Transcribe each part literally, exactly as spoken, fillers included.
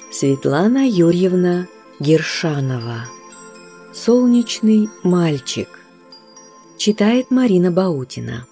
Светлана Юрьевна Гершанова. «Солнечный мальчик». Читает Марина Баутина.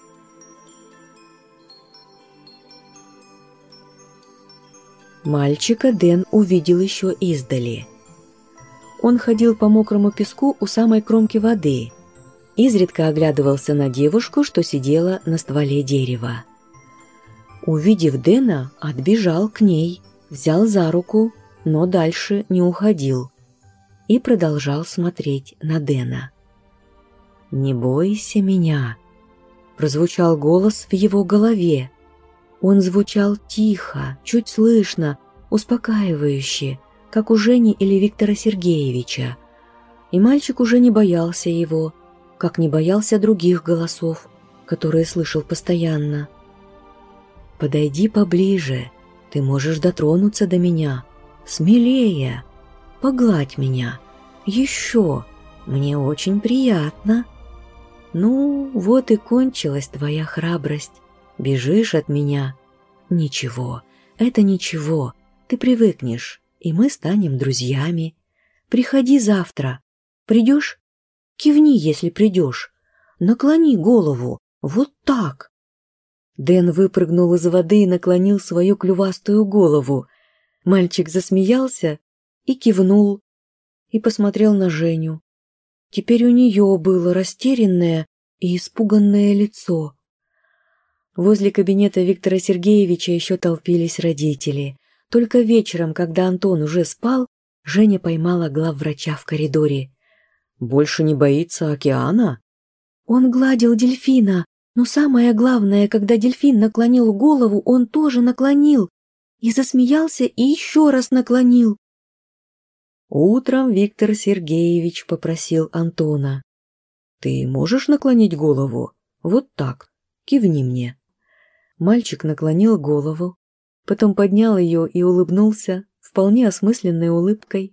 Мальчика Дэн увидел еще издали. Он ходил по мокрому песку у самой кромки воды, изредка оглядывался на девушку, что сидела на стволе дерева. Увидев Дэна, отбежал к ней, взял за руку, но дальше не уходил и продолжал смотреть на Дэна. «Не бойся меня», – прозвучал голос в его голове. Он звучал тихо, чуть слышно, успокаивающе, как у Жени или Виктора Сергеевича. И мальчик уже не боялся его, как не боялся других голосов, которые слышал постоянно. «Подойди поближе, ты можешь дотронуться до меня. Смелее, погладь меня. Еще, мне очень приятно. Ну, вот и кончилась твоя храбрость. Бежишь от меня. Ничего, это ничего, ты привыкнешь, и мы станем друзьями. Приходи завтра. Придешь? Кивни, если придешь. Наклони голову, вот так». Дэн выпрыгнул из воды и наклонил свою клювастую голову. Мальчик засмеялся и кивнул, и посмотрел на Женю. Теперь у нее было растерянное и испуганное лицо. Возле кабинета Виктора Сергеевича еще толпились родители. Только вечером, когда Антон уже спал, Женя поймала главврача в коридоре. «Больше не боится океана?» Он гладил дельфина, но самое главное, когда дельфин наклонил голову, он тоже наклонил. И засмеялся, и еще раз наклонил. Утром Виктор Сергеевич попросил Антона: «Ты можешь наклонить голову? Вот так. Кивни мне». Мальчик наклонил голову, потом поднял ее и улыбнулся вполне осмысленной улыбкой.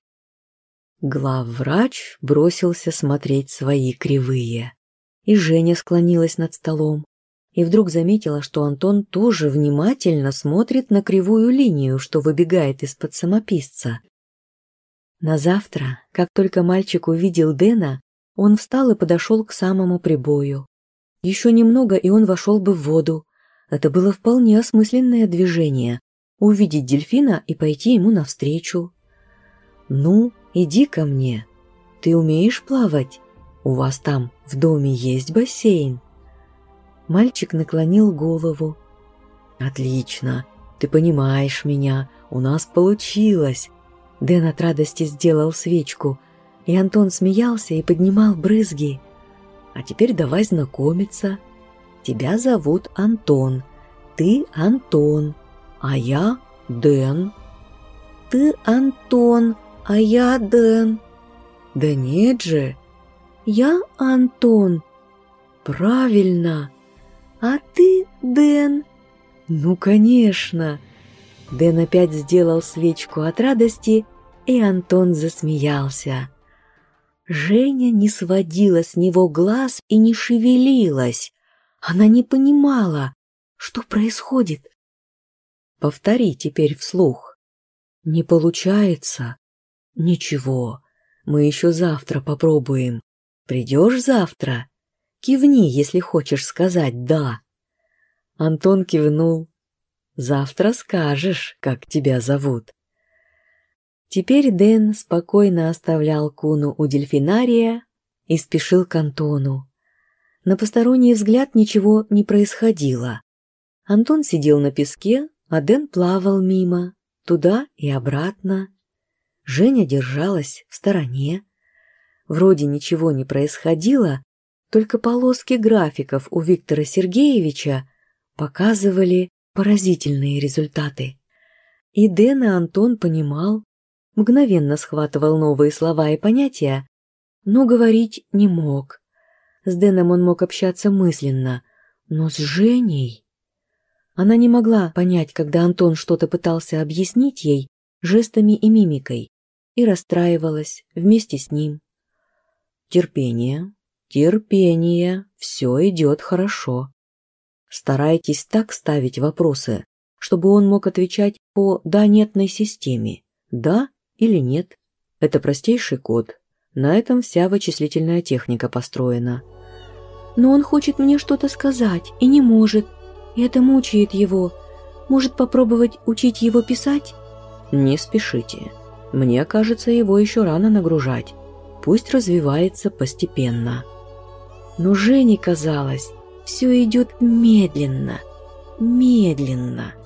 Главврач бросился смотреть свои кривые, и Женя склонилась над столом. И вдруг заметила, что Антон тоже внимательно смотрит на кривую линию, что выбегает из-под самописца. На завтра, как только мальчик увидел Дэна, он встал и подошел к самому прибою. Еще немного, и он вошел бы в воду. Это было вполне осмысленное движение – увидеть дельфина и пойти ему навстречу. «Ну, иди ко мне. Ты умеешь плавать? У вас там в доме есть бассейн?» Мальчик наклонил голову. «Отлично, ты понимаешь меня, у нас получилось!» Дэн от радости сделал свечку, и Антон смеялся и поднимал брызги. «А теперь давай знакомиться. Тебя зовут Антон, ты Антон, а я Дэн». «Ты Антон, а я Дэн». «Да нет же». «Я Антон». «Правильно». «А ты Дэн?» «Ну, конечно!» Дэн опять сделал свечку от радости, и Антон засмеялся. Женя не сводила с него глаз и не шевелилась. Она не понимала, что происходит. «Повтори теперь вслух». «Не получается». «Ничего, мы еще завтра попробуем. Придешь завтра? Кивни, если хочешь сказать «да». Антон кивнул. «Завтра скажешь, как тебя зовут». Теперь Дэн спокойно оставлял Куну у дельфинария и спешил к Антону. На посторонний взгляд ничего не происходило. Антон сидел на песке, а Дэн плавал мимо, туда и обратно. Женя держалась в стороне. Вроде ничего не происходило, только полоски графиков у Виктора Сергеевича показывали поразительные результаты. И Дэн и Антон понимал, мгновенно схватывал новые слова и понятия, но говорить не мог. С Дэном он мог общаться мысленно, но с Женей... Она не могла понять, когда Антон что-то пытался объяснить ей жестами и мимикой, и расстраивалась вместе с ним. «Терпение, терпение, все идет хорошо. Старайтесь так ставить вопросы, чтобы он мог отвечать по да-нетной системе. «да» или «нет». Это простейший код. На этом вся вычислительная техника построена. Но он хочет мне что-то сказать и не может. И это мучает его. Может попробовать учить его писать? Не спешите. Мне кажется, его еще рано нагружать. Пусть развивается постепенно. Но Жене казалось, все идет медленно, медленно.